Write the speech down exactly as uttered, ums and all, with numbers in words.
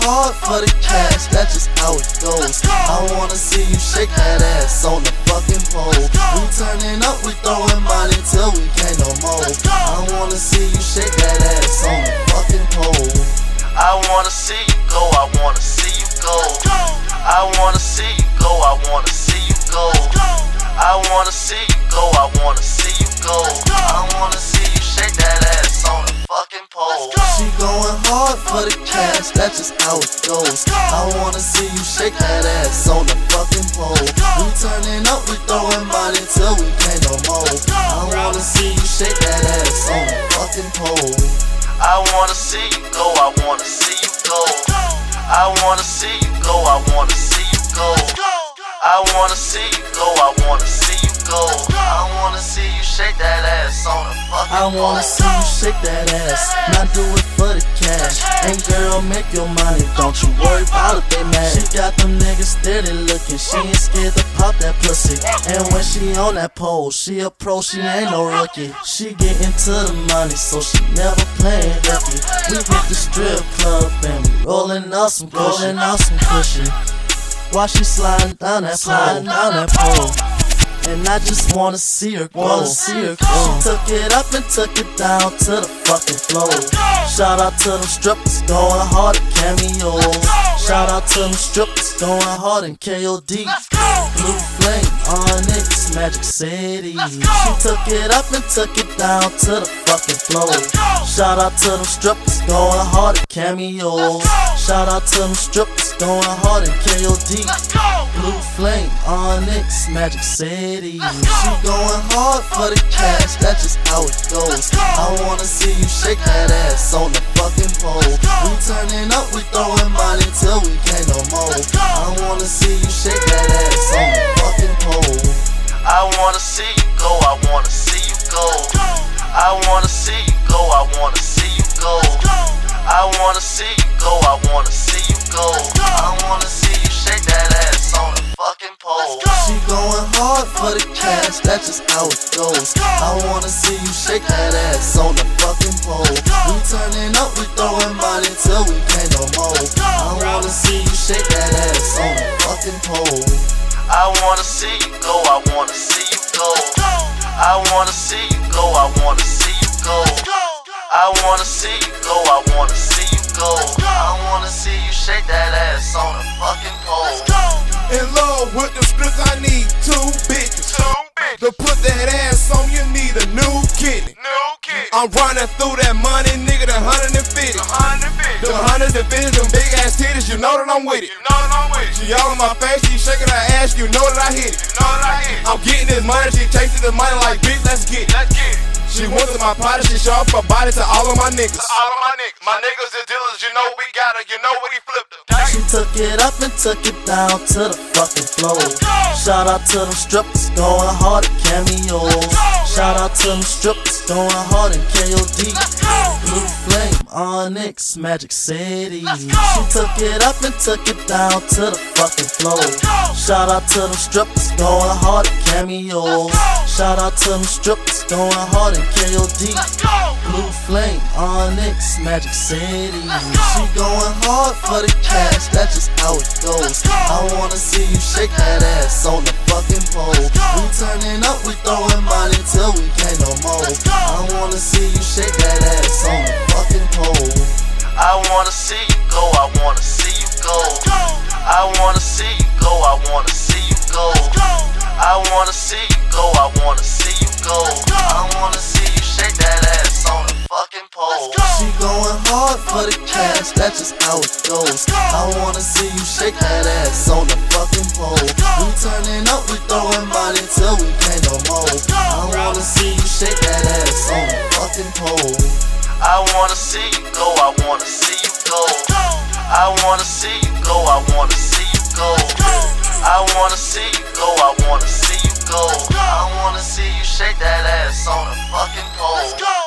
hard for the cash, that's just how it goes. I wanna see you shake that ass on the fucking pole. We turning up, we throwing money till we can't no more. I wanna see you shake that ass on the fucking pole. I wanna see you go, I wanna see you go. I wanna see you go, I wanna see you go. I wanna see you go, I wanna see you go. I wanna see you shake that ass on the fucking pole. She going hard for the cash, that's just how it goes. I wanna see you shake that ass on the fucking pole. We turning up, we throwing money till we can't no more. I wanna see you shake that ass on the fucking pole. I wanna see you go, I wanna see you go. I wanna see you go, I wanna see you go. I wanna see you go, I wanna see you go. I wanna see you shake that ass on the fucking pole. I wanna see you shake that ass, not do it for the cash. And girl, make your money, don't you worry about if they mad. She got them niggas steady looking, she ain't scared to pop that pussy. And when she on that pole, she a pro, she ain't no rookie. She get into the money, so she never playing rookie. We hit the strip club and we rolling out some cushion, out some cushion. While she sliding down that sliding down that pole. And I just wanna see her go, wanna see her go. She took it up and took it down to the fucking floor. Shout out to them strippers going hard at cameos. Shout out to them strippers going hard in K O D. Blue Flame, Onyx, Magic City. She took it up and took it down to the fucking floor. Shout out to them strippers going hard at cameos. Shout out to them strippers going hard in K O D. Blue Flame, Onyx, Magic City. She going hard for the cash, that's just how it goes. I wanna see you shake that ass on the fucking pole. We turning up, we throwing money till we can't no more. I wanna see you shake that ass on the fucking pole. I wanna see you go, I wanna see you go. I wanna see you go, I wanna see you go. I wanna see you go, I wanna see you go. I wanna see you shake that ass on the fucking pole. She going hard for the cash, that's just how it goes. I wanna see you shake that ass on the fucking pole. We turning up, we throwing money till we can't no more. I wanna see you shake that ass on the fucking pole. I wanna see you go, I wanna see you go. I wanna see you go, I wanna see you go. I wanna see you go, I wanna see you go. I wanna see you shake that ass on the fucking pole. In love with the strips, I need two bitches. Two bitches. To put that ass on, you need a new kidney. New kidney. I'm running through that money, nigga, the hundred and fifty. The hundred and fifty. The hundreds and fifties, them big ass titties, you know that I'm with it. You know that I'm with it. She all in my face, she shaking her ass, you know that I hit it. You know that I hit it. I'm getting this money, she chasing this money like, bitch, let's get it. Let's get it. She went to my party, she show up her body to all of my niggas. To all of my niggas. My niggas is dealers, you know we got her, you know what he flipped her. She took it up and took it down to the fucking floor. Shout out to them strippers going hard at cameos. Shout out to them strippers going hard in K O D. Blue Flame, Onyx, Magic City. She took it up and took it down to the fucking floor. Shout out to them strippers going hard at cameos. Shout out to them strippers going hard in K O D. Blue Flame, Onyx, Magic City. She going hard for the cash, that's just how it goes. I wanna see you shake that ass on the fucking pole. We turning up, we throwing money till we can't no more. I wanna see you shake that ass on the fucking pole. I wanna see you go, I wanna see you go. I wanna see you go, I wanna see you go. I wanna see you go, I wanna see you go. I wanna see you shake that ass on the fucking pole. She going hard for the cash, that's just how it goes. I wanna see you shake that ass on the fucking pole. We turning up, we throwing money till we can't no more. I wanna see you shake that ass on the fucking pole. I wanna see you go, I wanna see you go. I wanna see you go, I wanna see you go. I wanna see you go, I wanna see you go. I wanna see you shake that ass on the fucking pole.